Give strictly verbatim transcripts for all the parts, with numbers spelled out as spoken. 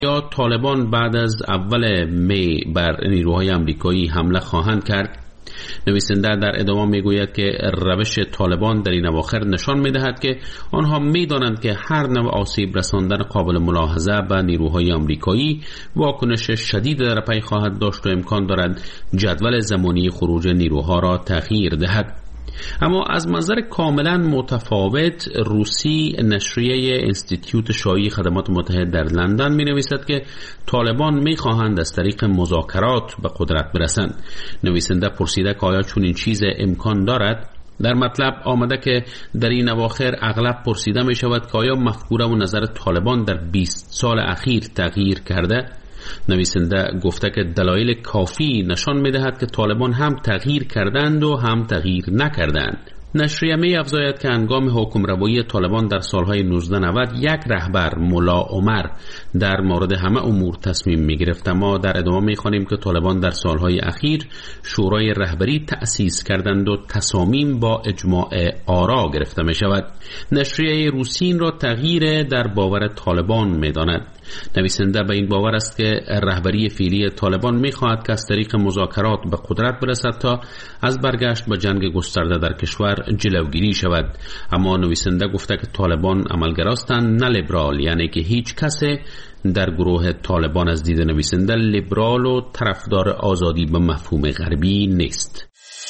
یا طالبان بعد از اول می بر نیروهای آمریکایی حمله خواهند کرد. نویسنده در ادامه میگوید که روش طالبان در این اواخر نشان میدهد که آنها میدانند که هر نوع آسیب رساندن قابل ملاحظه به نیروهای آمریکایی واکنش شدید در پی خواهد داشت و امکان دارد جدول زمانی خروج نیروها را تغییر دهد. اما از منظر کاملا متفاوت، روسی نشریه انستیتیوت شاهی خدمات متحد در لندن می نویسد که طالبان می خواهند از طریق مذاکرات به قدرت برسند. نویسنده پرسیده که آیا چون این چیز امکان دارد؟ در مطلب آمده که در این اواخر اغلب پرسیده می شود که آیا مفکوره و نظر طالبان در بیست سال اخیر تغییر کرده؟ نویسنده گفته که دلایل کافی نشان می‌دهد که طالبان هم تغییر کردند و هم تغییر نکردند. نشریه می افزاید که هنگام حکمروایی طالبان در سالهای نوزده نود یک رهبر ملا عمر در مورد همه امور تصمیم می گرفت، اما در ادامه می خوانیم که طالبان در سالهای اخیر شورای رهبری تأسیس کردند و تصامیم با اجماع آرا گرفته می شود. نشریه روسی این را تغییر در باور طالبان می داند. نویسنده به این باور است که رهبری فعلی طالبان می خواهد که از طریق مذاکرات به قدرت برسد تا از برگشت به جنگ گسترده در کشور جلوگیری شود. اما نویسنده گفته که طالبان عملگراستند نه لیبرال، یعنی که هیچ کس در گروه طالبان از دید نویسنده لیبرال و طرفدار آزادی به مفهوم غربی نیست.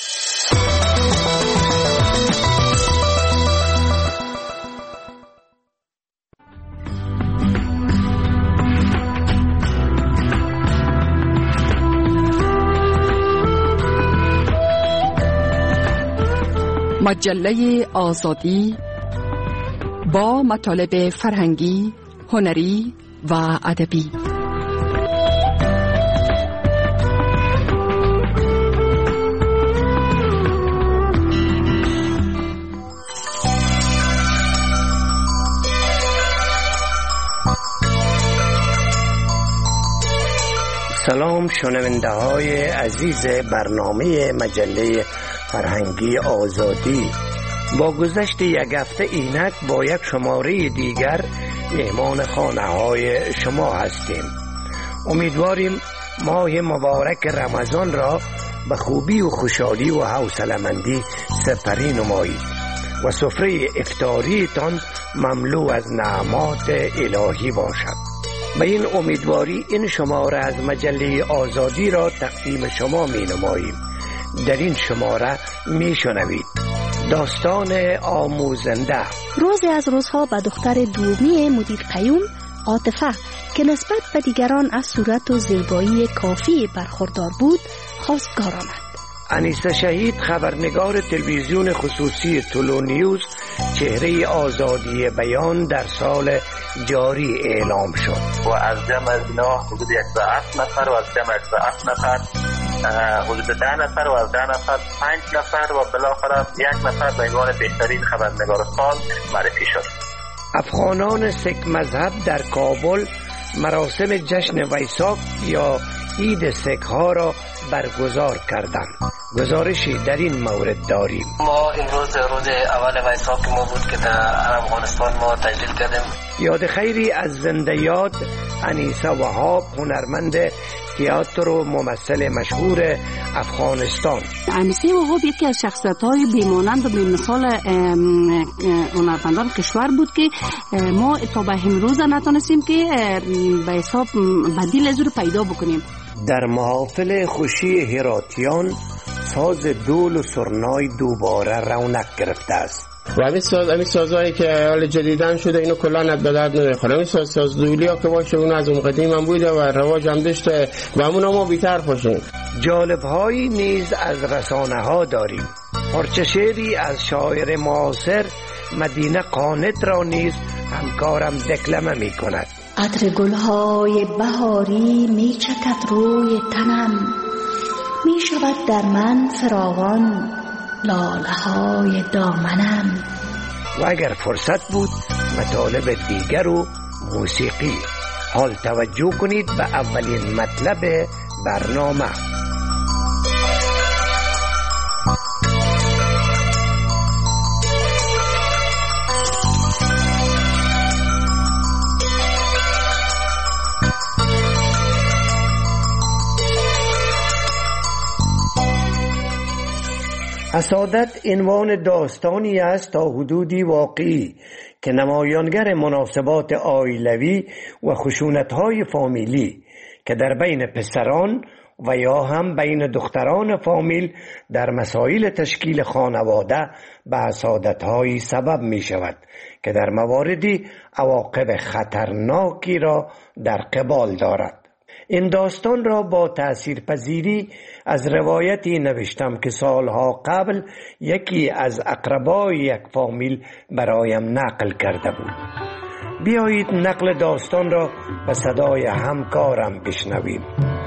مجله آزادی با مطالب فرهنگی، هنری و ادبی. سلام شنونده های عزیز برنامه مجله فرهنگی آزادی. با گذشت یک هفته اینک با یک شماره دیگر مهمان خانه های شما هستیم. امیدواریم ماه مبارک رمضان را به خوبی و خوشحالی و حوصله‌مندی سپری نمایید و سفره افطاریتان مملو از نعمات الهی باشد. به این امیدواری این شماره از مجله آزادی را تقدیم شما می نماییم. در این شماره می شنوید داستان آموزنده. روزی از روزها به دختر دومی مدیر قیوم، عاطفه، که نسبت به دیگران از صورت و زیبایی کافی برخوردار بود، خواستگار آمد. انیسه شهید، خبرنگار تلویزیون خصوصی طلوع نیوز، چهره آزادی بیان در سال جاری اعلام شد و از جمع از اینا حدود یک نفر و از جمع از نفر حدود ده نفر و از ده نفر پنج نفر و بالاخره یک نفر به عنوان بهترین خبرنگار سال معرفی شد. افغانان سیک مذهب در کابل مراسم جشن ویساک یا عید سیک ها را برگزار کردند. گزارشی در این مورد داریم. ما امروز روز اول ویساک ما بود که در افغانستان ما تجلیل کردیم. یاد خیری از زنده یاد انیسه وهاب، هنرمند تئاتر و ممثل مشهور افغانستان. انیسه وهاب یکی از شخصیت‌های بی‌مانند و بی‌مثال هنرمندان کشور بود که ما تا به امروز نتونستیم که به حساب بدیل از رو پیدا بکنیم. در محافل خوشی هراتیان ساز دول و سرنای دوباره رونق گرفته است. و همین ساز همین سازهایی که حال جدیدن شده اینو کلا ند به درد نمیخوره. همین ساز ساز دولی ها که باشه اون از اون قدیم هم بوده و رواج هم داشته و همون ما بیتر خوشیم. جالب هایی نیز از رسانه ها داریم. پارچه شعری از شاعر معاصر مدینه قانت را نیز همکارم دکلمه می کند. عطر گلهای بهاری می چکد روی تنم، می شود در من فراوان لاله های دامنم. و اگر فرصت بود مطالب دیگر و موسیقی. حال توجه کنید به اولین مطلب برنامه. حسادت عنوان داستانی است تا حدودی واقعی که نمایانگر مناسبات عائلوی و خشونت‌های فامیلی که در بین پسران و یا هم بین دختران فامیل در مسائل تشکیل خانواده به حسادت‌های سبب می شود که در مواردی عواقب خطرناکی را در قبال دارد. این داستان را با تأثیرپذیری از روایتی نوشتم که سالها قبل یکی از اقربای یک فامیل برایم نقل کرده بود. بیایید نقل داستان را به صدای همکارم بشنویم.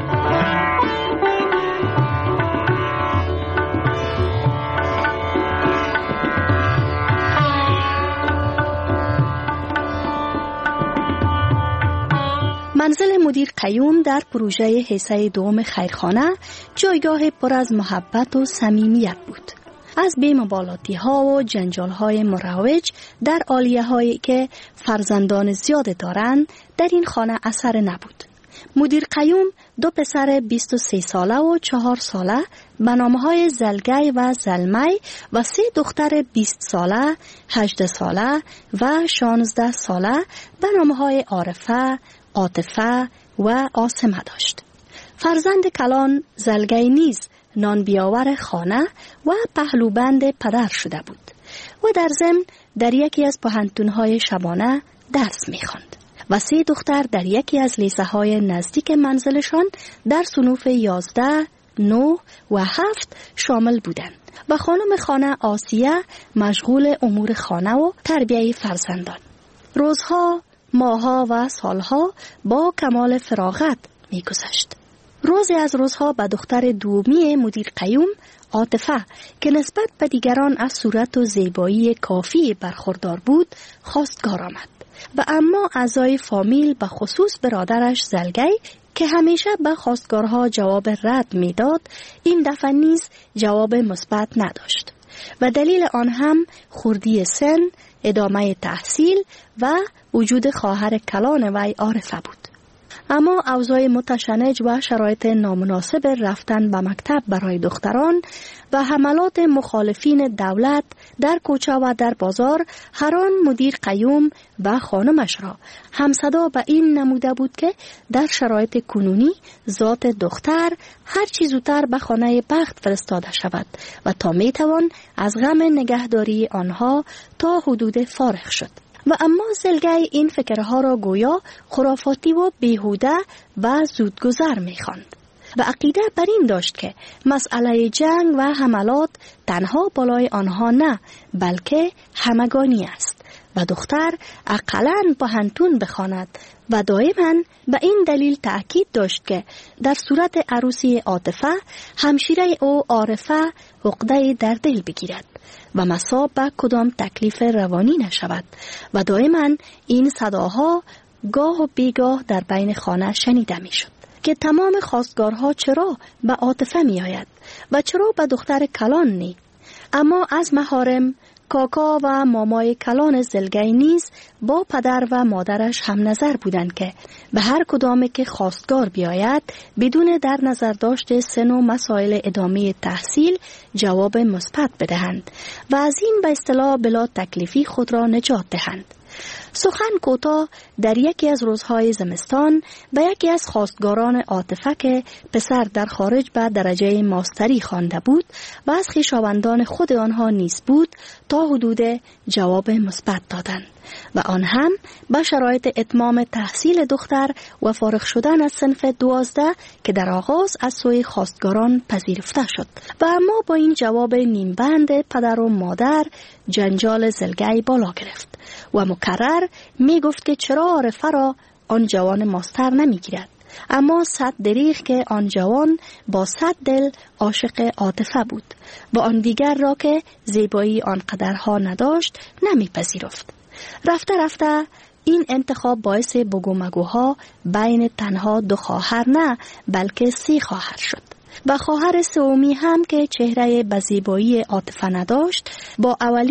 منزل مدیر قیوم در پروژه حصه دوم خیرخانه جایگاه پر از محبت و صمیمیت بود. از بی‌مبالاتی ها و جنجال های مروج در عالیه هایی که فرزندان زیاد دارند در این خانه اثر نبود. مدیر قیوم دو پسر بیست و سه ساله و چهار ساله به نامهای زلگی و زلمی و سه دختر بیست ساله، هجده ساله و شانزده ساله به نامهای عارفه، عاطفه و عاصمه داشت. فرزند کلان زلگی نیز نان بیاور خانه و پهلوبند پدر شده بود و در ضمن در یکی از پوهنتون‌های شبانه درس می‌خواند و سه دختر در یکی از لیسه‌های نزدیک منزلشان در صنوف یازده، نه و هفت شامل بودند و خانم خانه آسیه مشغول امور خانه و تربیت فرزندان. روزها، ماهها و سالها با کمال فراغت می‌گذشت. روزی از روزها به دختر دومی مدیر قیوم، عاطفه، که نسبت به دیگران از صورت و زیبایی کافی برخوردار بود، خواستگار آمد و اما اعضای فامیل به خصوص برادرش زلگی که همیشه به خواستگارها جواب رد میداد، این دفعه نیز جواب مثبت نداشت و دلیل آن هم خردی سن، ادامه تحصیل و وجود خواهر کلان وی عارفه بود. اما اوضاع متشنج و شرایط نامناسب رفتن به مکتب برای دختران و حملات مخالفین دولت در کوچه و در بازار هر آن مدیر قیوم و خانمش را همصدا به این نموده بود که در شرایط کنونی ذات دختر هر چیز زودتر به خانه بخت فرستاده شود و تا می توان از غم نگهداری آنها تا حدود فارغ شد. و اما زلگی این فکرها را گویا خرافاتی و بیهوده و زودگذر می‌خواند و عقیده بر این داشت که مسئله جنگ و حملات تنها بالای آنها نه بلکه همگانی است و دختر اقلاً پوهنتون بخواند و دائما به این دلیل تأکید داشت که در صورت عروسی عاطفه همشیره او عارفه عقده در دل بگیرد و مصاب به کدام تکلیف روانی نشود و دائما این صداها گاه و بیگاه در بین خانه شنیده می شد که تمام خواستگارها چرا به عاطفه می آید و چرا به دختر کلان نی. اما از محارم کاکا و مامای کلان زلگی نیز با پدر و مادرش هم نظر بودند که به هر کدام که خواستگار بیاید بدون در نظر داشت سن و مسائل ادامه تحصیل جواب مثبت بدهند و از این به اصطلاح بلا تکلیفی خود را نجات دهند. سخن کوتاه در یکی از روزهای زمستان به یکی از خواستگاران عاطفه که پسر در خارج به درجه ماستری خوانده بود و از خویشاوندان خود آنها نیز بود تا حدود جواب مثبت دادند و آن هم به شرایط اتمام تحصیل دختر و فارغ شدن از صنف دوازده که در آغاز از سوی خواستگاران پذیرفته شد و اما با این جواب نیمبند پدر و مادر جنجال زلگی بالا گرفت و مکرر می گفت که چرا عارفه را آن جوان ماستر نمی گیرد، اما صد دریغ که آن جوان با صد دل عاشق عاطفه بود و آن دیگر را که زیبایی آنقدرها نداشت نمی پذیرفت. رفته رفته این انتخاب باعث بگومگوها بین تنها دو خواهر نه بلکه سه خواهر شد و خواهر سومی هم که چهره به زیبایی عاطفه نداشت با اولی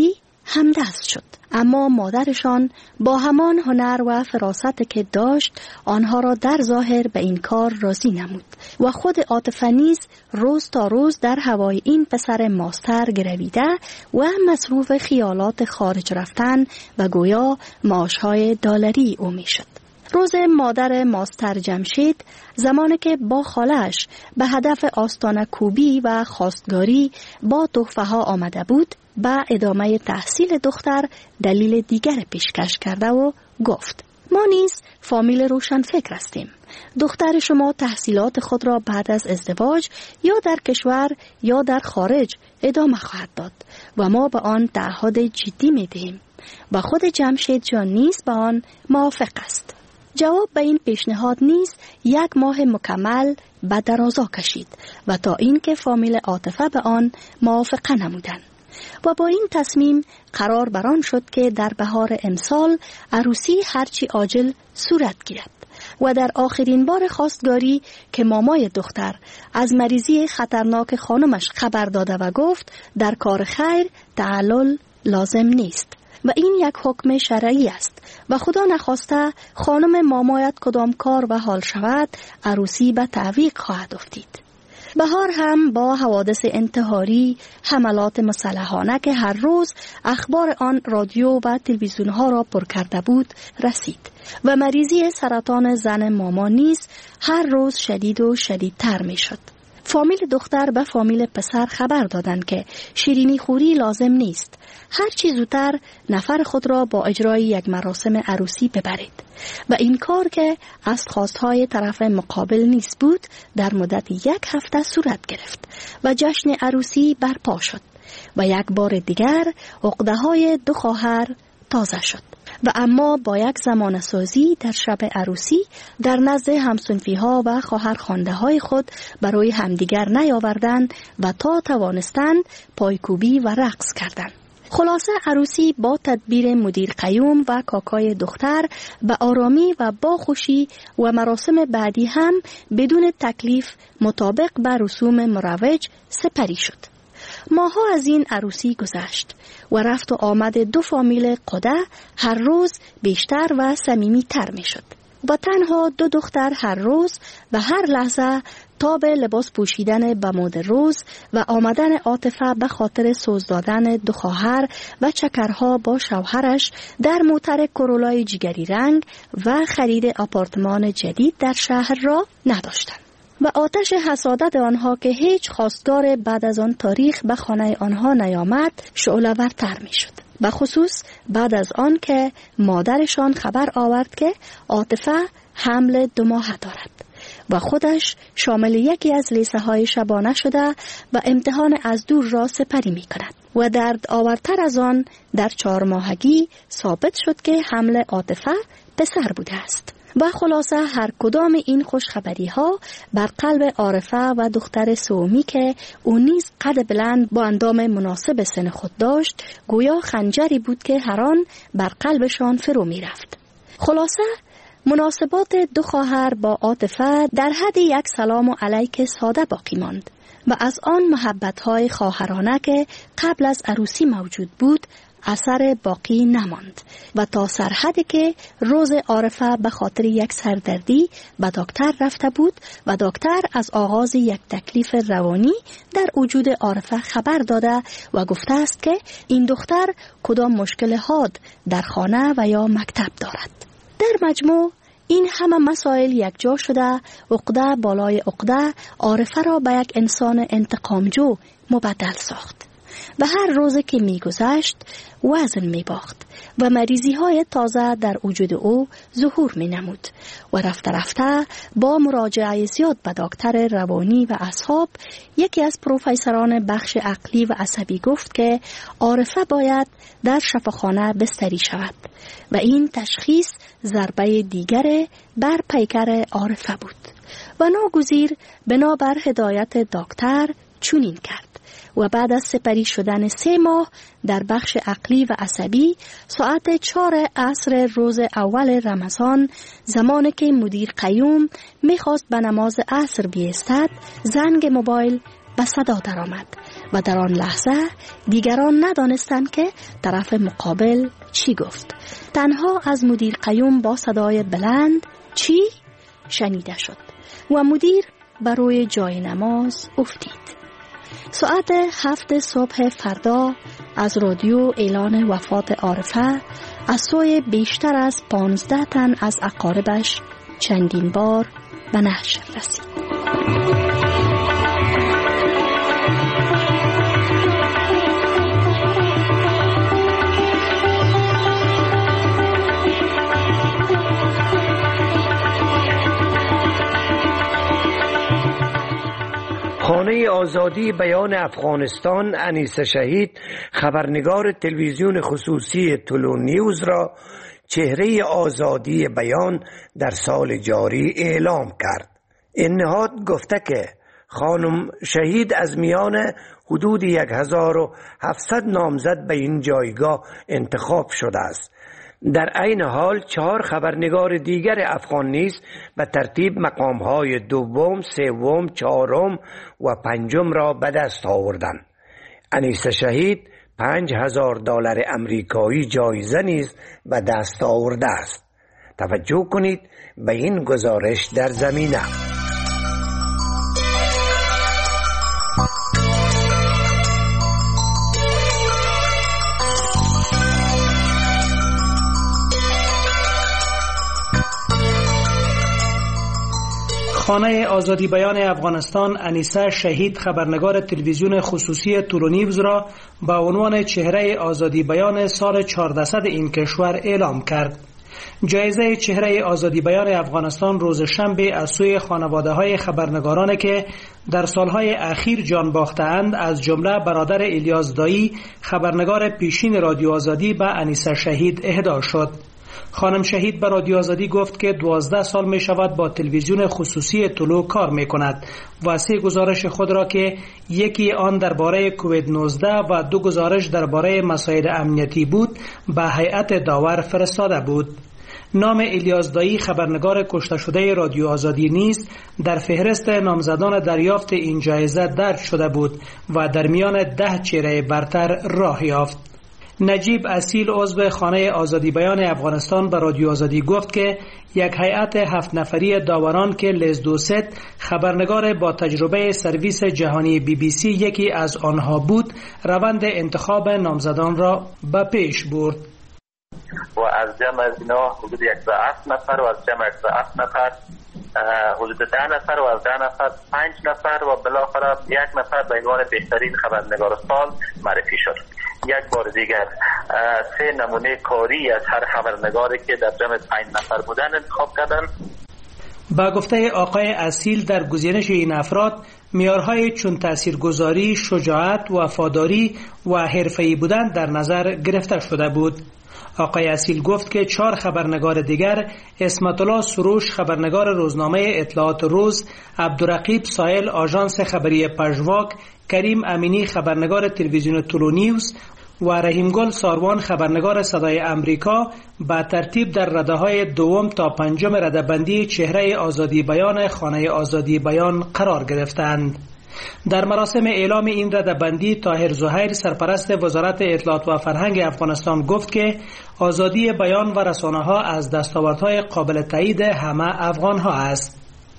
همدست شد. اما مادرشان با همان هنر و فراست که داشت آنها را در ظاهر به این کار راضی نمود و خود عاطفه نیز روز تا روز در هوای این پسر ماستر گرویده و مصروف خیالات خارج رفتن و گویا معاشهای دلاری او می شد. روز مادر ماستر جمشید زمانی که با خالش به هدف آستانه کوبی و خواستگاری با تحفه ها آمده بود، با ادامه تحصیل دختر دلیل دیگر پیشکش کرده و گفت: ما نیز فامیل روشن فکر هستیم. دختر شما تحصیلات خود را بعد از ازدواج یا در کشور یا در خارج ادامه خواهد داد و ما به آن تعهد جدی می دهیم و خود جمشید جان نیز به آن موافق است. جواب به این پیشنهاد نیز یک ماه مکمل به درازا کشید و تا اینکه فامیل عاطفه به آن موافقه نمودند و با این تصمیم قرار بران شد که در بهار امسال عروسی هرچی عاجل صورت گیرد و در آخرین بار خواستگاری که مامای دختر از مریضی خطرناک خانمش خبر داده و گفت در کار خیر تعلل لازم نیست و این یک حکم شرعی است و خدا نخواسته خانم مامایت کدام کار و حال شود عروسی به تعویق خواهد افتید. بهار هم با حوادث انتحاری، حملات مسلحانه که هر روز اخبار آن رادیو و تلویزیون ها را پر کرده بود رسید و مریضی سرطان زن ماما نیز هر روز شدید و شدیدتر می شد. فامیل دختر به فامیل پسر خبر دادند که شیرینی خوری لازم نیست، هر چی زودتر نفر خود را با اجرای یک مراسم عروسی ببرید و این کار که از خواستهای طرف مقابل نیست بود در مدت یک هفته صورت گرفت و جشن عروسی برپا شد و یک بار دیگر عقده های دو خواهر تازه شد و اما با یک زمان سازی در شب عروسی در نزد همسنفی ها و خواهر خانده های خود برای همدیگر نیاوردند و تا توانستند پایکوبی و رقص کردند. خلاصه عروسی با تدبیر مدیر قیوم و کاکای دختر به آرامی و با خوشی و مراسم بعدی هم بدون تکلیف مطابق به رسوم مروج سپری شد. ماها از این عروسی گذشت و رفت و آمد دو فامیل قده هر روز بیشتر و صمیمی تر می شد و تنها دو دختر هر روز و هر لحظه تا به لباس پوشیدن به مد روز و آمدن عاطفه به خاطر سوز دادن دو خواهر و چکرها با شوهرش در موتر کرولای جگری رنگ و خرید آپارتمان جدید در شهر را نداشتند. و آتش حسادت آنها که هیچ خواستگار بعد از آن تاریخ به خانه آنها نیامد شعله‌ورتر می شد. به خصوص بعد از آن که مادرشان خبر آورد که عاطفه حمل دو ماه دارد و خودش شامل یکی از لیسه های شبانه شده و امتحان از دور را سپری می کند و درد آورتر از آن در چهار ماهگی ثابت شد که حمل عاطفه پسر بوده است. و خلاصه هر کدام این خوشخبری ها بر قلب عارفه و دختر سومی که او نیز قد بلند با اندام مناسب سن خود داشت گویا خنجری بود که هر آن بر قلبشان فرو می رفت. خلاصه مناسبات دو خواهر با عاطفه در حد یک سلام و علیک ساده باقی ماند و از آن محبت‌های خواهرانه که قبل از عروسی موجود بود اثر باقی نماند و تا سرحدی که روز عارفه به خاطر یک سردردی به دکتر رفته بود و دکتر از آغاز یک تکلیف روانی در وجود عارفه خبر داده و گفته است که این دختر کدام مشکل حاد در خانه و یا مکتب دارد. در مجموع این همه مسائل یک جا شده عقده بالای عقده عارفه را به یک انسان انتقامجو مبدل ساخت و هر روز که می گذشت وزن می باخت و مریضی های تازه در وجود او ظهور می نمود و رفته رفته با مراجعه زیاد به دکتر روانی و اصحاب یکی از پروفیسوران بخش عقلی و عصبی گفت که عارفه باید در شفاخانه بستری شود و این تشخیص ضربه دیگر بر پیکر عارفه بود و ناگزیر بنابر هدایت دکتر چنین کرد و بعد از سپری شدن سه ماه در بخش عقلی و عصبی ساعت چهار عصر روز اول رمضان زمانی که مدیر قیوم میخواست به نماز عصر بیستد زنگ موبایل به صدا درآمد و در آن لحظه دیگران ندانستند که طرف مقابل چی گفت. تنها از مدیر قیوم با صدای بلند چی شنیده شد و مدیر بر روی جای نماز افتید. ساعت هفت صبح فردا از رادیو اعلان وفات عارفه از سوی بیشتر از پانزده تن از اقاربش چندین بار به نشر رسید. خانه آزادی بیان افغانستان انیسه شهید خبرنگار تلویزیون خصوصی طلوع نیوز را چهره آزادی بیان در سال جاری اعلام کرد. این نهاد گفته که خانم شهید از میان حدود یک هزار و هفتصد نامزد به این جایگاه انتخاب شده است. در عین حال چهار خبرنگار دیگر افغان نیز به ترتیب مقامهای دوم، سوم، چهارم و پنجم را به دست آوردند. انیسه شهید پنج هزار دلار امریکایی جایزه نیز به دست آورده است. توجه کنید به این گزارش در زمینه. خانه آزادی بیان افغانستان انیسه شهید خبرنگار تلویزیون خصوصی طلوع نیوز را با عنوان چهره آزادی بیان سال چهاردهصد این کشور اعلام کرد. جایزه چهره آزادی بیان افغانستان روز شنبه از سوی خانواده های خبرنگاران که در سالهای اخیر جان باخته‌اند از جمله برادر الیاس دایی خبرنگار پیشین رادیو آزادی به انیسه شهید اهدا شد. خانم شهید به رادیو آزادی گفت که دوازده سال می شود با تلویزیون خصوصی طلوع کار می کند و سه گزارش خود را که یکی آن درباره کووید نوزده و دو گزارش درباره مسائل امنیتی بود به هیئت داور فرستاده بود. نام الیاس دایی خبرنگار کشته شده رادیو آزادی نیز در فهرست نامزدان دریافت این جایزه درج شده بود و در میان ده چهره برتر راه یافت. نجیب اصیل عضو خانه آزادی بیان افغانستان به رادیو آزادی گفت که یک هیئت هفت نفری داوران که لزدوست خبرنگار با تجربه سرویس جهانی بی بی سی یکی از آنها بود روند انتخاب نامزدان را به پیش برد. و از جمع از اینا حدود یک هفت نفر و از جمع یک هفت نفر حدود ده نفر و از ده نفر پنج نفر و بالاخره یک نفر به عنوان بهترین خبرنگار سال معرفی شد. یک بار دیگر سه نمونه کاری از هر خبرنگاری که در جمع پنج نفر بودن انتخاب کردند. با گفته آقای اصیل در گزینش این افراد معیارهای چون تاثیرگذاری، شجاعت، وفاداری و حرفه‌ای بودن در نظر گرفته شده بود. آقای اصیل گفت که چهار خبرنگار دیگر اسمت الله سروش خبرنگار روزنامه اطلاعات روز، عبدالرقیب سایل آژانس خبری پژواک، کریم امینی خبرنگار تلویزیون طلوع نیوز و رحیمگل ساروان خبرنگار صدای امریکا به ترتیب در رده‌های دوم تا پنجم رده‌بندی چهره آزادی بیان خانه آزادی بیان قرار گرفتند. در مراسم اعلام این رده‌بندی طاهر زهیر سرپرست وزارت اطلاعات و فرهنگ افغانستان گفت که آزادی بیان و رسانه‌ها از دستاوردهای قابل تایید همه افغان‌ها است.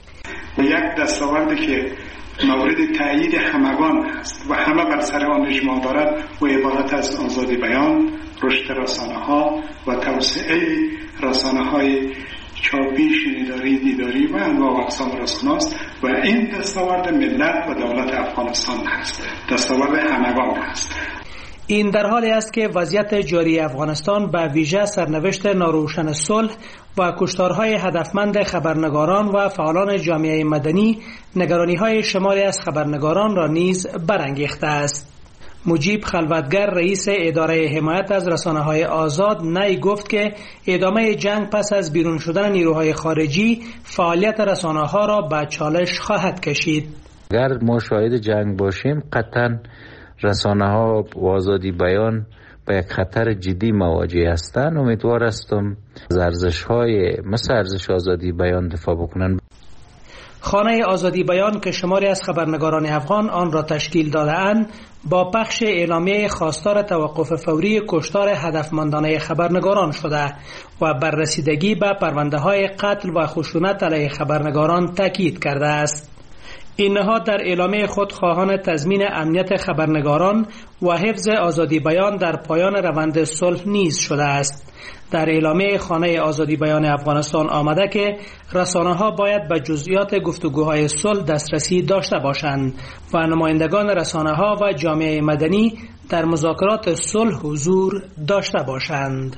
یک دستاوردی که مورد تایید همگان است و همه بر سر آن اجماع دارد و عبارت از آزادی بیان، رشد رسانه‌ها و توسعه رسانه‌های چاپی، شنیداری، دیداری و انواع و اقسام رسانه است و این دستاورد ملت و دولت افغانستان است، دستاورد همگان است. این در حالی است که وضعیت جاری افغانستان به ویژه سرنوشت ناروشن صلح و کشتارهای هدفمند خبرنگاران و فعالان جامعه مدنی نگرانی‌های شماری از خبرنگاران را نیز برانگیخته است. مجیب خلوتگر رئیس اداره حمایت از رسانه‌های آزاد نی گفت که ادامه جنگ پس از بیرون شدن نیروهای خارجی فعالیت رسانه‌ها را به چالش خواهد کشید. اگر ما شاهد جنگ باشیم قطعاً رسانه‌ها و آزادی بیان با یک خطر جدی مواجه هستند. امیدوار هستم از ارزش‌های مثل ارزش آزادی بیان دفاع بکنن. خانه آزادی بیان که شماری از خبرنگاران افغان آن را تشکیل داده‌اند با پخش اعلامیه خواستار توقف فوری کشتار هدفمندانه خبرنگاران شده و بر رسیدگی به پرونده‌های قتل و خشونت علیه خبرنگاران تاکید کرده است. این نهاد در اعلامیه خود خواهان تضمین امنیت خبرنگاران و حفظ آزادی بیان در پایان روند صلح نیز شده است. در اعلامیه خانه آزادی بیان افغانستان آمده که رسانه‌ها باید به جزئیات گفتگوهای صلح دسترسی داشته باشند و نمایندگان رسانه‌ها و جامعه مدنی در مذاکرات صلح حضور داشته باشند.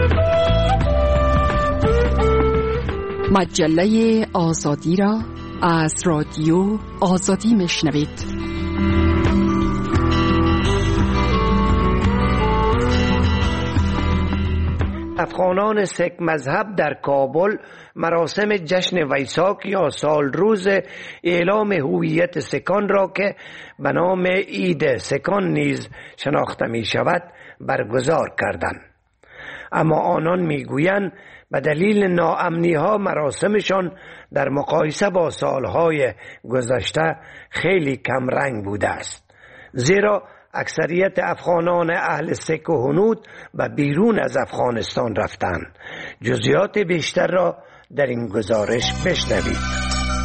مجله آزادی را از رادیو آزادی میشنوید. افغانان سک مذهب در کابل مراسم جشن ویساک یا سال روز اعلام هویت سکان را که به نام عید سکان نیز شناخته می شود برگزار کردند. اما آنان می گویند به دلیل ناامنی ها مراسمشان در مقایسه با سالهای گذشته خیلی کم رنگ بوده است، زیرا اکثریت افغانان اهل سک و هنود به بیرون از افغانستان رفتند. جزئیات بیشتر را در این گزارش بشنوید.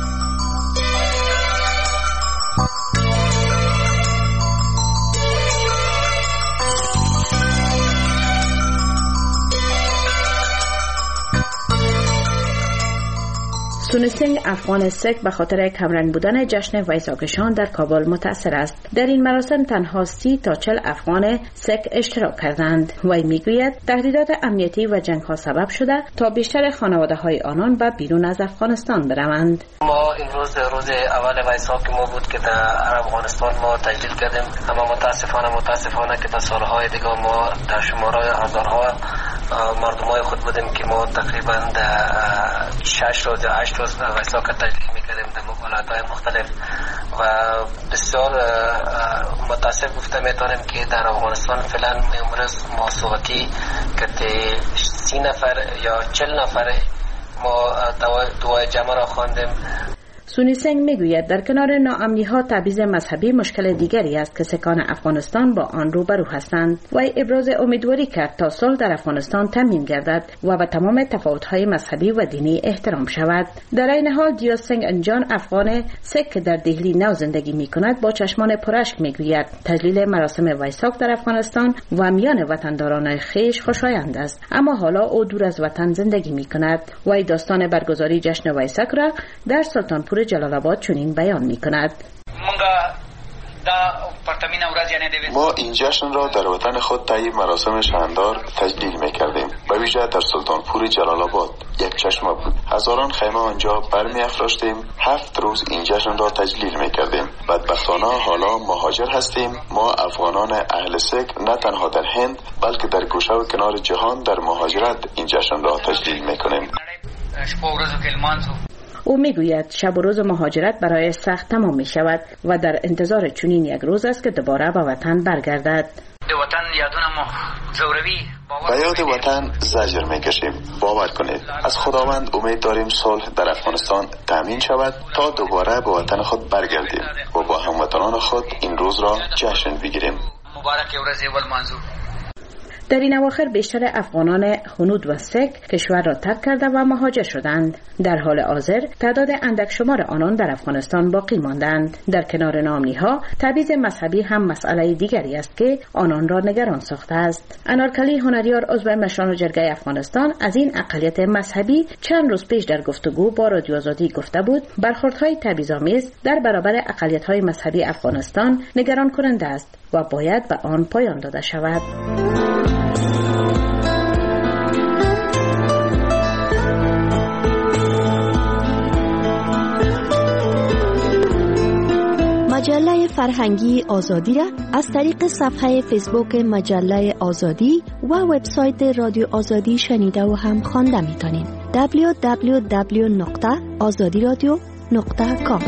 سونی سنگ افغان سک به خاطر کمرنگ بودن جشن ویساکشان در کابل متأثر است. در این مراسم تنها سی تا چل افغان سک اشتراک کردند. وی میگوید تهدیدات امنیتی و جنگ ها سبب شده تا بیشتر خانواده های آنان به بیرون از افغانستان بروند. ما امروز روز اول ویساک ما بود که در افغانستان ما تجلیل کردیم، اما متاسفانه متاسفانه که در سالهای دیگه ما در شماره هزارها مردمای خود بودیم که ما تقریبا شش روز یا هشت روز ویساک تجلیل میکردیم در ولایت‌های مختلف و بسیار متاسف گفته میتونیم که در افغانستان فعلا امروز ما صحبتی که سی نفر یا چل نفر ما دعای جمع را خواندیم. سونی سنگ میگوید در کنار ناامنی ها تبعیض مذهبی مشکل دیگری است که سکان افغانستان با آن روبرو هستند. وی ابراز امیدواری کرد تا صلح در افغانستان تامین گردد و به تمام تفاوت‌های مذهبی و دینی احترام شود. در این حال دیو سنگ انجان افغان سک که در دهلی نو زندگی میکند با چشمان پراشک میگوید تجلیل مراسم ویساک در افغانستان و میان وطنداران خویش خوشایند است، اما حالا او دور از وطن زندگی میکند. وی داستان برگزاری جشن ویساک را در سلطانپور جلال آباد چنین بیان می کند. ما این جشن را در وطن خود طی مراسم شاندار تجلیل می کردیم. به ویژه در سلطانپور جلال آباد یک چشمه بود. هزاران خیمه آنجا برمی افراشتیم. هفت روز این جشن را تجلیل می کردیم. بدبختانه حالا مهاجر هستیم. ما افغانان اهل سک نه تنها در هند بلکه در گوشه و کنار جهان در مهاجرت این جشن را تجلیل می کنیم. او میگوید شب و روز مهاجرت برای سخت تمام می شود و در انتظار چنین یک روز است که دوباره به وطن برگردد. به یاد وطن زجر می کشیم. باور کنید از خداوند امید داریم صلح در افغانستان تامین شود تا دوباره به وطن خود برگردیم و با هموطنان خود این روز را جشن بگیریم. در این اواخر بیشتر افغانان هنود و سک کشور را ترک کرده و مهاجر شدند. در حال حاضر تعداد اندک شمار آنان در افغانستان باقی ماندند. در کنار ناامنی ها تبعیض مذهبی هم مسئله دیگری است که آنان را نگران ساخته است. انارکلی هنریار عضو مشران جرگه افغانستان از این اقلیت مذهبی چند روز پیش در گفتگو با رادیو آزادی گفته بود برخوردهای تبعیض‌آمیز در برابر اقلیت‌های مذهبی افغانستان نگران کننده است و باید به آن پایان داده شود. مجله فرهنگی آزادی را از طریق صفحه فیسبوک مجله آزادی و وبسایت رادیو آزادی شنیده و هم خوانده می‌تونید. دبلیو دبلیو دبلیو نقطه آزادی رادیو نقطه کام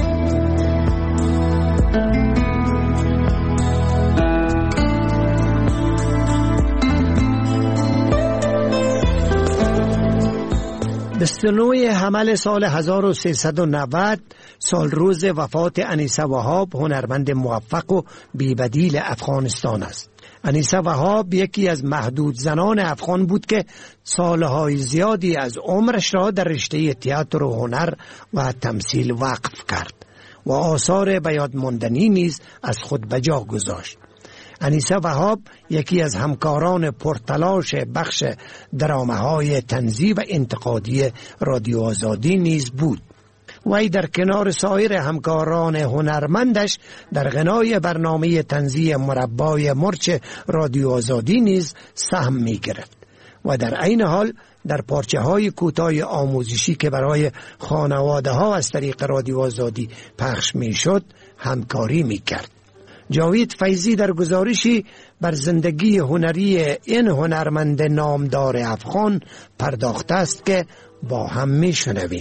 بیست و نه حمل سال هزار و سیصد و نود سال روز وفات انیسه وهاب، هنرمند موفق و بی‌بدیل افغانستان است. انیسه وهاب یکی از محدود زنان افغان بود که سالهای زیادی از عمرش را در رشته تئاتر و هنر و تمثیل وقف کرد و آثار به یاد ماندنی نیز از خود به جا گذاشت. انیسه وهاب یکی از همکاران پرتلاش بخش درامه‌های طنزی و انتقادی رادیو آزادی نیز بود. وی در کنار سایر همکاران هنرمندش در غنای برنامه طنزی مربای مرچ رادیو آزادی نیز سهم می گرفت و در عین حال در پارچه های کوتاه آموزشی که برای خانواده ها از طریق رادیو آزادی پخش می شد همکاری می کرد. جاوید فیضی در گزارشی بر زندگی هنری این هنرمند نامدار افغان پرداخته است که با هم می شنویم.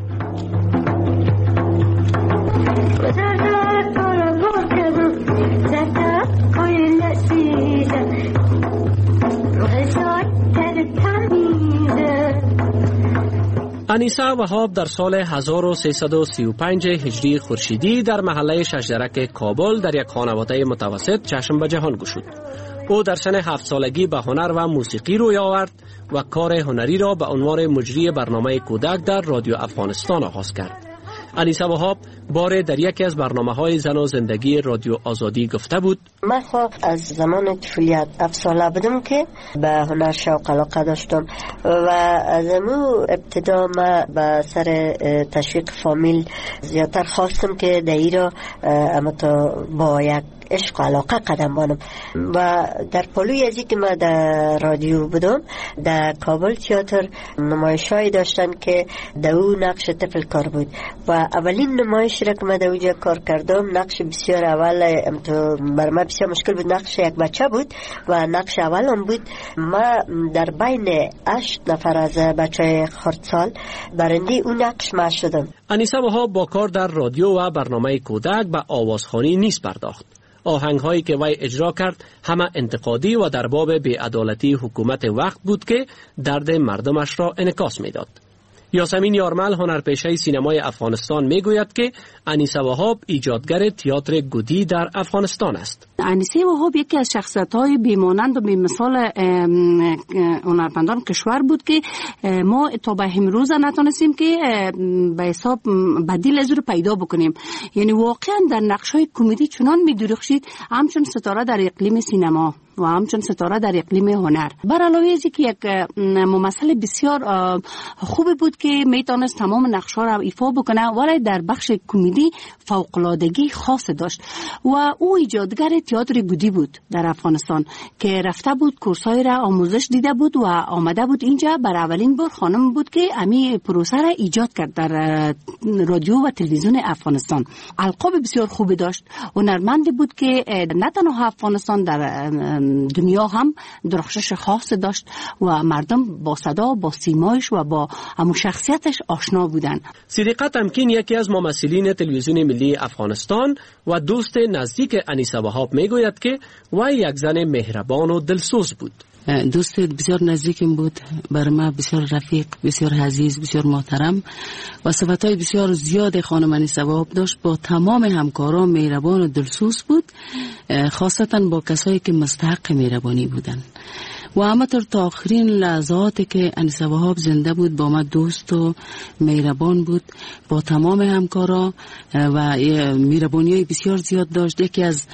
انیسه وهاب در سال هزار و سیصد و سی و پنج هجری خورشیدی در محله ششدرک کابل در یک خانواده متوسط چشم به جهان گشود. او در سن هفت سالگی به هنر و موسیقی روی آورد و کار هنری را به عنوان مجری برنامه کودک در رادیو افغانستان آغاز کرد. انیسه وهاب باره در یکی از برنامه‌های زن و زندگی رادیو آزادی گفته بود: من خب از زمان طفولیت هفت ساله بودم که به هنر شوق علاقه داشتم و از امو ابتدا من به سر تشویق فامیل زیادتر خواستم که در ایرا اما تا با یک عشق و علاقه قدم بانم و در پلوی ازی که من در رادیو بودم در کابل تئاتر نمایش‌هایی داشتن که در او نقش طفل کار بود و اولین نمایش را که من در اونجا کار کردم نقش بسیار اول بر من بسیار مشکل بود. نقش یک بچه بود و نقش اولم بود. من در بین هشت نفر از بچه خردسال برنده اون نقش من شدم. انیسه وهاب با کار در رادیو و برنامه کودک به آوازخوانی نیز پرداخت. آهنگ هایی که وی اجرا کرد همه انتقادی و در باب بی‌عدالتی حکومت وقت بود که درد مردمش را انعکاس می‌داد. یاسمین یارمل هنرپیشه سینمای افغانستان میگوید که انیسه وهاب ایجادگر تئاتر گودی در افغانستان است. انیسه وهاب یکی از شخصیت‌های بی‌مانند و بی‌مثال هنرمندان کشور بود که ما تا به امروز نتونستیم که به حساب بدیل از رو پیدا بکنیم. یعنی واقعا در نقش‌های کمدی چنان می‌درخشید همچون ستاره در اقلیم سینما و همچون ستاره در اقلیم هنر. بر علاوه از اینکه یک ممثل بسیار خوب بود که میتونست تمام نقش‌ها را ایفا بکنه ولی در بخش کمدی فوق‌العادگی خاص داشت و او ایجادگر تئاتر گودی بود در افغانستان که رفته بود کورس‌های را آموزش دیده بود و آمده بود اینجا. بر اولین بار خانم بود که امی پروسه را ایجاد کرد در رادیو و تلویزیون افغانستان. القاب بسیار خوبی داشت. هنرمندی بود که نه تنها افغانستان در دنیا هم درخشش خاص داشت و مردم با صدا با سیمایش و با همون شخصیتش آشنا بودن. صدیقه تمکین یکی از ممثلین تلویزیون ملی افغانستان و دوست نزدیک انیسه وهاب میگوید که وی یک زن مهربان و دلسوز بود. دوست بسیار نزدیکم بود، بر ما بسیار رفیق، بسیار عزیز، بسیار محترم و صفاتهای بسیار زیاد خانم انیسه وهاب داشت. با تمام همکاران مهربان و دلسوز بود، خاصتا با کسایی که مستحق مهربانی بودن و همینطور تا آخرین لحظاتی که انیسه وهاب زنده بود با ما دوست و مهربان بود با تمام همکارا و مهربانی‌های بسیار زیاد داشت. یکی از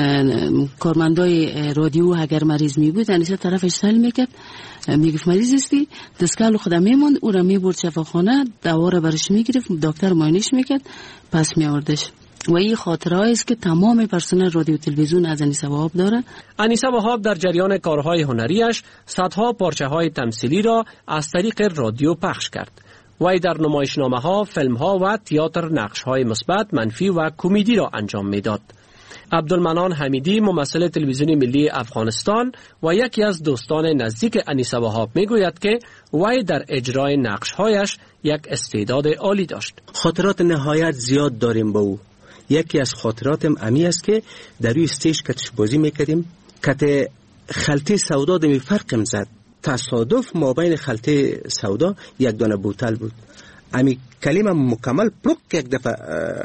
کارمندای رادیو اگر مریض می بود انیسه طرفش سل میکرد، میگفت مریض هستی، دستگاه خودم میموند، او را میبرد شفاخانه، دوا را برش میگرفت، دکتر معاینش میکرد، پس میآوردش. و این خاطرهایی است که تمام پرسنل رادیو تلویزیون از انیسه وهاب داره. انیسه وهاب در جریان کارهای هنریش صدها پارچه های تمثیلی را از طریق رادیو پخش کرد. وی در نمایشنامه ها، فیلم ها و تئاتر نقش های مثبت، منفی و کمدی را انجام میداد. عبدالمنان حمیدی ممثل تلویزیون ملی افغانستان و یکی از دوستان نزدیک انیسه وهاب میگوید که وی در اجرای نقش‌هایش یک استعداد عالی داشت. خاطرات نهایت زیاد داریم با او. یکی از خاطراتم امی است که در روی استیج کتش بازی میکردیم، کت خلطی سودا دمی فرقم زد تصادف ما بین خلطه سودا یک دانه بوتل بود. امی کلمه مکمل پلوک یک دفعه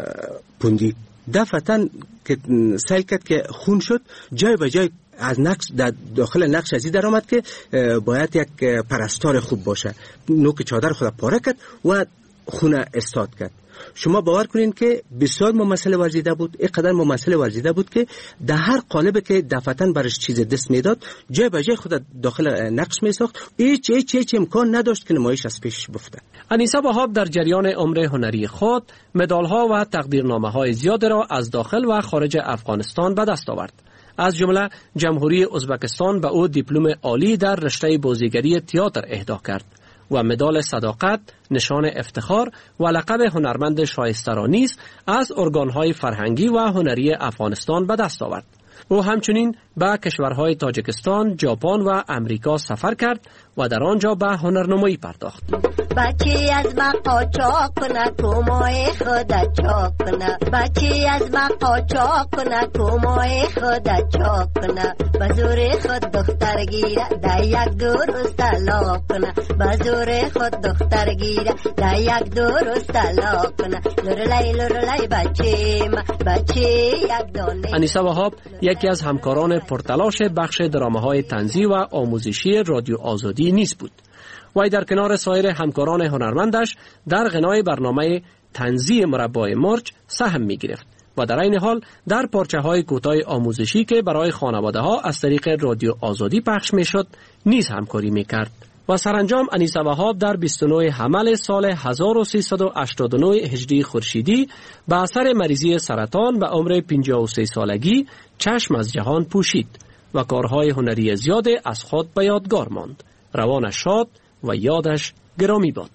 پوندی دفعتن که سعی کرد که خون شد، جای به جای از نقش در داخل نقش ازی در آمد که باید یک پرستار خوب باشه. نوک چادر خود پاره کرد و خونه استاد کرد. شما باور کنین که بسیار مسئله ورزیده بود، اینقدر مسئله ورزیده بود که در هر قالب که دفعتن برش چیز دست میداد جای به جای خود داخل نقش می ساخت. هیچ هیچ هیچ امکان نداشت که نمایش از پیش بفته. انیسه وهاب در جریان عمر هنری خود مدال‌ها و تقدیرنامه‌های زیاد را از داخل و خارج افغانستان به دست آورد. از جمله جمهوری ازبکستان به او دیپلم عالی در رشته بازیگری تئاتر اهدا کرد و مدال صداقت، نشان افتخار و لقب هنرمند شایسته را نیز از ارگان‌های فرهنگی و هنری افغانستان به دست آورد. او همچنین به کشورهای تاجیکستان، ژاپن و امریکا سفر کرد و در آنجا به هنرنمایی پرداخت. بچی از ما قاچاق کنه کومای خود چاق کنه، بچی از ما قاچاق کنه کومای خود چاق کنه، بزور خود دختر گیره در یک دو روز طلاق کنه، بزور خود دختر گیره در یک دو روز طلاق کنه. لورلای لورلای بچی ما بچی یک دانه. انیسه وهاب یکی از همکاران پرتلاش بخش درامه‌های طنزی و آموزشی رادیو آزادی نیز بود. وی در کنار سایر همکاران هنرمندش در غنای برنامه طنزی مربای مرچ سهم می گرفت و در این حال در پارچه های کوتاه آموزشی که برای خانواده ها از طریق رادیو آزادی پخش می شد نیز همکاری می کرد. و سرانجام انیسه وهاب در بیست و نه حمل سال هزار و سیصد و هشتاد و نه هجری خورشیدی به اثر مریضی سرطان به عمر پنجاه و سه سالگی چشم از جهان پوشید و کارهای هنری زیاد از خود به یادگار ماند. روانش شاد و یادش گرامی باد.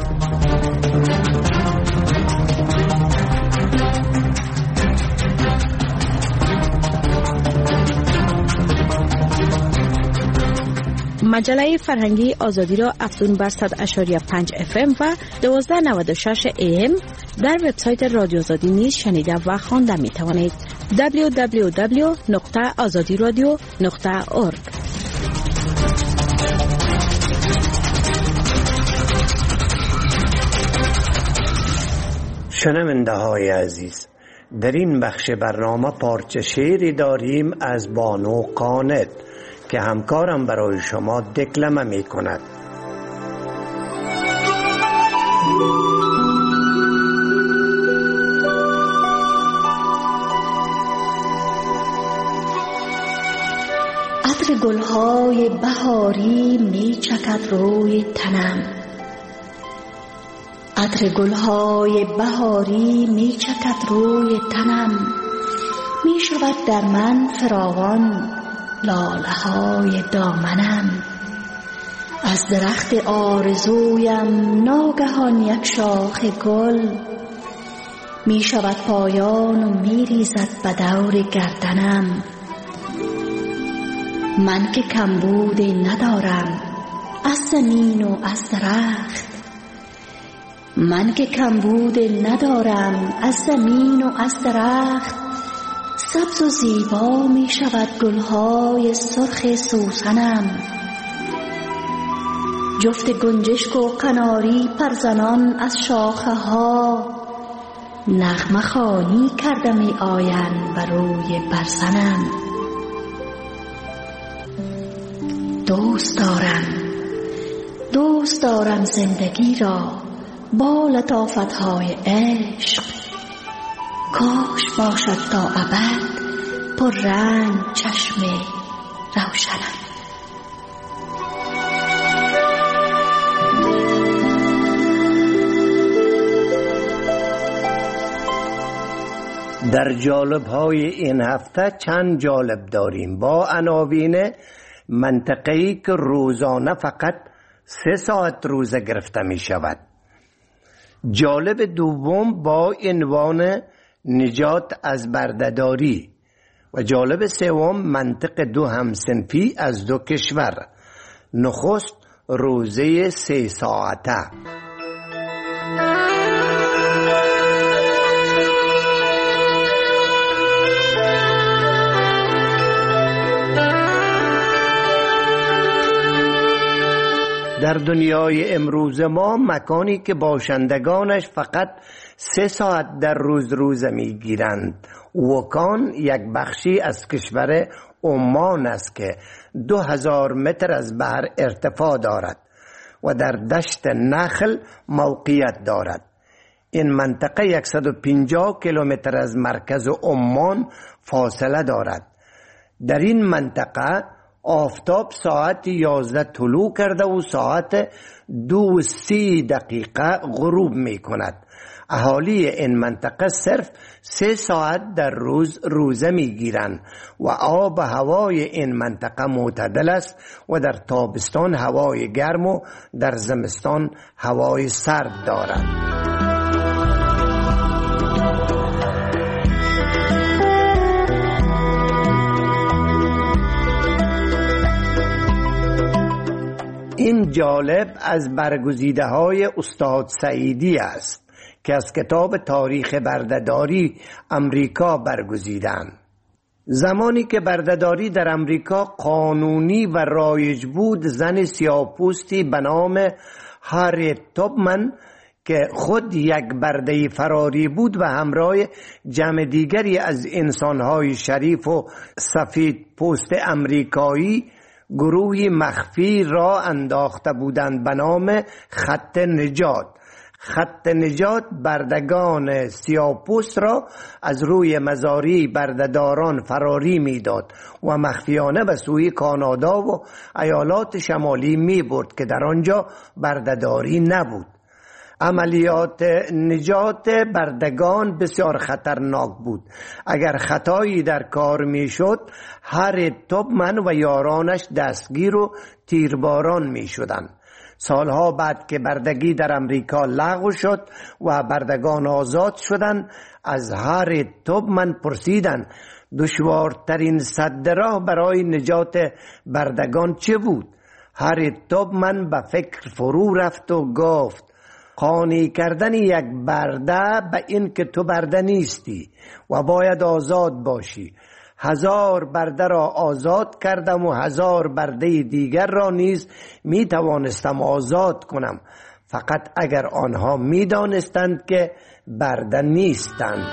مجله فرهنگی آزادی را افزون بر صد و شش و پنج اف ام و دوازده و نود و شش ای ام در وبسایت رادیو آزادی نیز شنیده و خوانده می توانید. دبلیو دبلیو دبلیو نقطه آزادی رادیو نقطه اورگ. شنونده های عزیز، در این بخش برنامه پارچه شعری داریم از بانو قانت که همکارم برای شما دکلمه می کند. عطر گلهای بهاری می چکد روی تنم، عطر گلهای بهاری می چکد روی تنم، می شود در من فراوان لاله های دامنم. از درخت آرزویم ناگهان یک شاخ گل می شود پایان و می ریزد به دور گردنم. من که کمبودی ندارم از زمین و از درخت، من که کمبودی ندارم از زمین و از درخت، سبز و زیبا می شود گلهای سرخ سوسنم. جفت گنجشک و قناری پرزنان از شاخه ها نغمه خوانی کرده می آیند بر روی برزنم. دوست دارم دوست دارم زندگی را با لطافت‌های عشق، کاش باشد تا ابد پر رنگ چشم روشنم. در جالب های این هفته چند جالب داریم با عناوین منطقه‌ای که روزانه فقط سه ساعت روزه گرفته می شود. جالب دوم با عنوان نجات از بردهداری و جالب سوم منطق دو همصنفی از دو کشور. نخست روزه سه ساعته. در دنیای امروز ما مکانی که باشندگانش فقط سه ساعت در روز روزه میگیرند. وکان یک بخشی از کشور عمان است که دو هزار متر از بحر ارتفاع دارد و در دشت نخل موقعیت دارد. این منطقه صد و پنجاه کیلومتر از مرکز عمان فاصله دارد. در این منطقه آفتاب ساعت یازده طلوع کرده و ساعت دو و سی دقیقه غروب می کند. اهالی این منطقه صرف سه ساعت در روز روزه می گیرند و آب و هوای این منطقه معتدل است و در تابستان هوای گرم و در زمستان هوای سرد دارد. این جالب از برگزیده های استاد سعیدی است که از کتاب تاریخ بردهداری امریکا برگزیدند. زمانی که بردهداری در امریکا قانونی و رایج بود، زن سیاه‌پوستی به نام هاریت توبمن که خود یک برده فراری بود و همراه جمع دیگری از انسانهای شریف و سفید پوست امریکایی گروهی مخفی را انداخته بودند به نام خط نجات. خط نجات بردگان سیاه‌پوست را از روی مزاری بردهداران فراری میداد و مخفیانه به سوی کانادا و ایالات شمالی می برد که در آنجا بردهداری نبود. عملیات نجات بردگان بسیار خطرناک بود. اگر خطایی در کار می شد، هر توبمن و یارانش دستگیر و تیرباران می شدند. سالها بعد که بردگی در امریکا لغو شد و بردگان آزاد شدند، از هر توبمن پرسیدند دشوارترین سد راه برای نجات بردگان چه بود؟ هر توبمن به فکر فرو رفت و گفت قانع کردن یک برده به این که تو برده نیستی و باید آزاد باشی. هزار برده را آزاد کردم و هزار برده دیگر را نیز می توانستم آزاد کنم، فقط اگر آنها می دانستند که برده نیستند.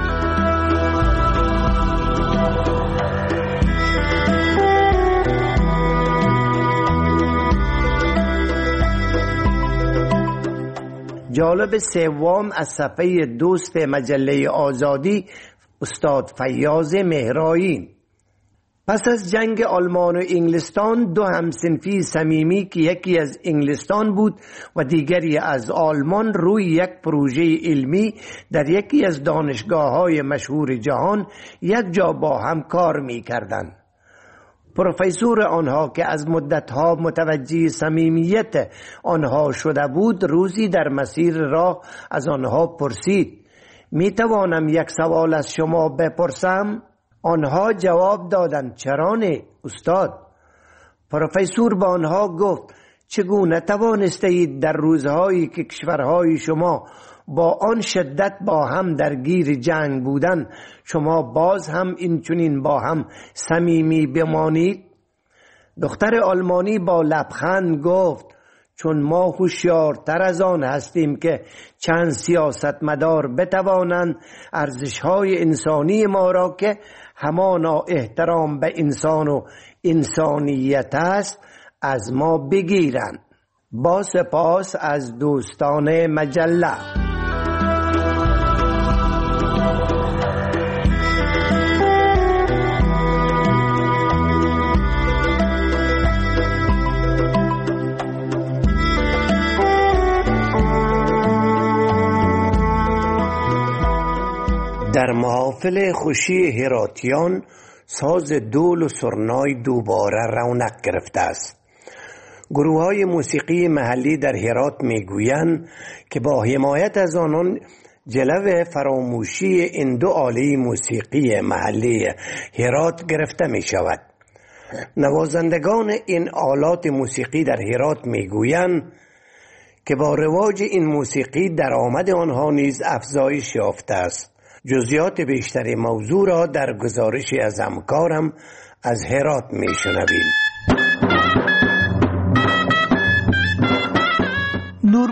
جالب سوم از صفحه دوست مجله آزادی استاد فیاض مهرایی. پس از جنگ آلمان و انگلستان دو همصنفی صمیمی که یکی از انگلستان بود و دیگری از آلمان روی یک پروژه علمی در یکی از دانشگاه‌های مشهور جهان یک جا با هم کار می‌کردند. پروفسور آنها که از مدتها متوجه صمیمیت آنها شده بود، روزی در مسیر راه از آنها پرسید می توانم یک سوال از شما بپرسم؟ آنها جواب دادند چرا نه استاد؟ پروفسور با آنها گفت چگونه توانستید در روزهایی که کشورهای شما با آن شدت با هم درگیر جنگ بودند شما باز هم اینچنین با هم صمیمی بمانید؟ دختر آلمانی با لبخند گفت چون ما هوشیارتر از آن هستیم که چند سیاستمدار بتوانند ارزش‌های انسانی ما را که همانا احترام به انسان و انسانیت است از ما بگیرند. با سپاس از دوستان مجله. در محافل خوشی هراتیان ساز دول و سرنای دوباره رونق گرفته است. گروه های موسیقی محلی در هرات میگویند که با حمایت از آنان جلو فراموشی این دو آله موسیقی محلی هرات گرفته می شود. نوازندگان این آلات موسیقی در هرات میگویند که با رواج این موسیقی درآمد آنها نیز افزایش یافته است. جزئیات بیشتر موضوع را در گزارشی از همکارم از هرات میشنویم.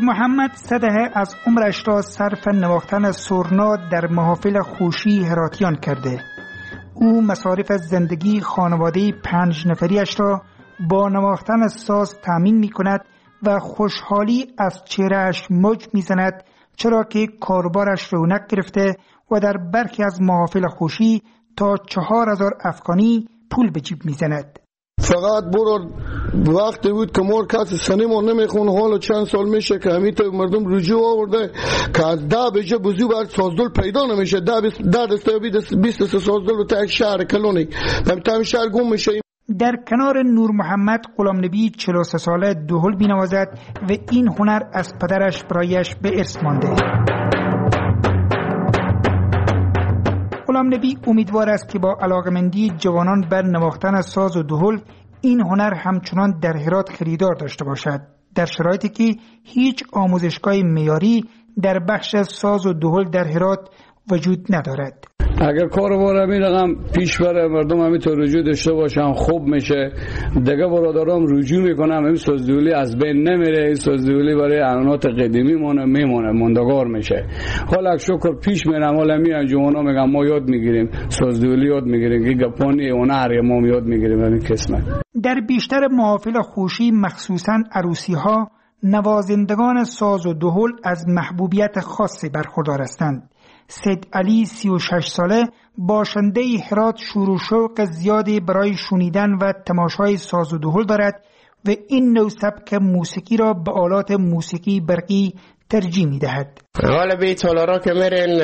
محمد سه دهه از عمرش را صرف نواختن سرنا در محافل خوشی هراتیان کرده. او مصارف زندگی خانواده پنج نفریش را با نواختن ساز تامین می کند و خوشحالی از چهرهش موج می زند، چرا که کاربارش رونق گرفته و در برخی از محافل خوشی تا چهار هزار افغانی پول به جیب می زند. فقط برو وقتی بود که مور کسی سنیمو نمیخون، حالا چند سال میشه که همیت مردم رجوع آورده که از ده بجه بزیو باید سازدول پیدا نمیشه. ده دسته بیست سازدول رو تا یک شهر کلونی تا شهر گم میشه. در کنار نور محمد غلام نبی چهل و سه ساله دهل بینوازد و این هنر از پدرش برایش به ارث مانده. غلام نبی امیدوار است که با علاقمندی جوانان بر نواختن ساز و دهل این هنر همچنان در هرات خریدار داشته باشد، در شرایطی که هیچ آموزشگاه معیاری در بخش ساز و دهل در هرات وجود ندارد. اگر کاروبار همین رقم پیش بره، مردم همینطور رجوع داشته باشن، خوب میشه. دیگه برادرام رجوع میکنم، همین سازدولی از بین نمیره. این سازدولی برای عنعنات قدیمی مونه میمونه، ماندگار میشه. حالا شکر پیش میرم، حالا میان جوانا میگم ما یاد میگیریم، سازدولی یاد میگیریم، که گپانی هنر ما یاد میگیریم. همین قسمت در بیشتر محافل خوشی مخصوصاً عروسی ها نوازندگان ساز و دهل از محبوبیت خاصی برخوردار هستند. سید علی سی و شش ساله باشنده هرات شور و شوق زیادی برای شنیدن و تماشای ساز و دهل دارد و این نوع سبک موسیقی را به آلات موسیقی برقی ترجیح می دهد. حالا به تالارا که میرن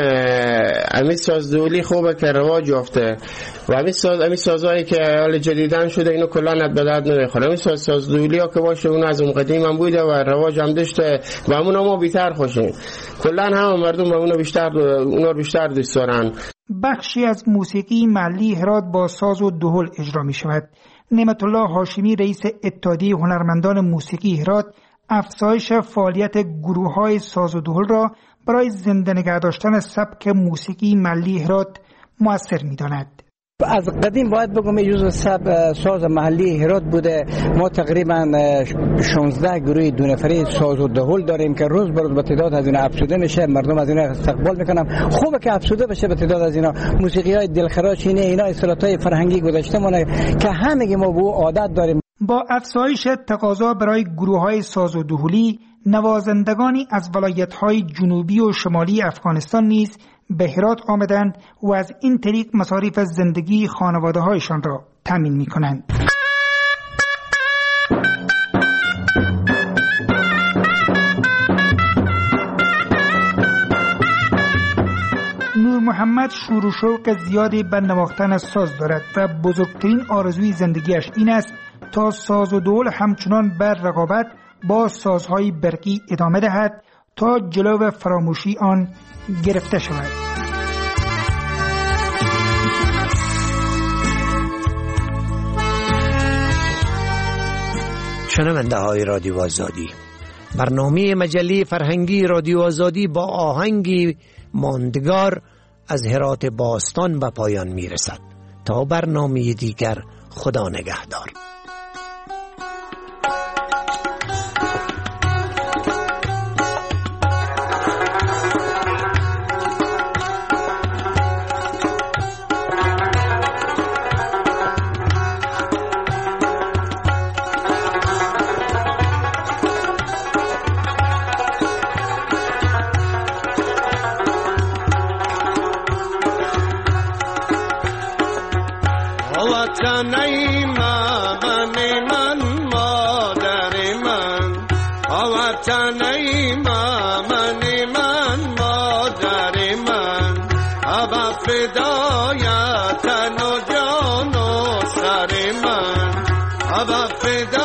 امی ساز دولی خوبه که رواج یافته و امی ساز امی سازایی که حال جدیدن شده اینو کلا ند به درد نمیخوره. امی ساز ساز دولی ها که باشه اون از اون قدیم هم بوده و رواج هم داشته و همون ما بیشتر خوشیم. کلا هم مردم به اونو بیشتر اونو بیشتر دوست دارن. بخشی از موسیقی محلی هرات با ساز و دهل اجرا می شود. نعمت الله هاشمی رئیس اتحادیه هنرمندان موسیقی هرات افزایش فعالیت گروه‌های ساز و دهل را برای زنده نگه داشتن سبک موسیقی محلی هرات مؤثر می‌داند. از قدیم باید بگم این جزء سب ساز محلی هرات بوده. ما تقریبا شانزده گروه دو نفری ساز و دهل داریم که روز به روز به تعداد از اینا افزوده میشه، مردم از اینا استقبال میکنن. خوبه که افزوده بشه به تعداد از اینا. موسیقی های دلخراش اینه، اینا اصالتای فرهنگی گذشته مونه که همه ما به عادت داریم. با افزایش تقاضا برای گروه‌های ساز و دهلی، نوازندگانی از ولایت‌های جنوبی و شمالی افغانستان نیز به هرات آمدند و از این طریق مصارف زندگی خانواده‌هایشان را تامین می‌کنند. نور محمد شور و شوق زیادی به نواختن ساز دارد و بزرگترین آرزوی زندگیش این است تا ساز و دهل همچنان بر رقابت با سازهای برقی ادامه دهد تا جلو فراموشی آن گرفته شود. شنونده های رادیو آزادی، برنامه مجله فرهنگی رادیو آزادی با آهنگی ماندگار از هرات باستان به پایان می رسد. تا برنامه دیگر، خدا نگهدار. وطنی من من مادر من، وطنی من من مادر من، ابا فدایت و جان و سر من، ابا فدایت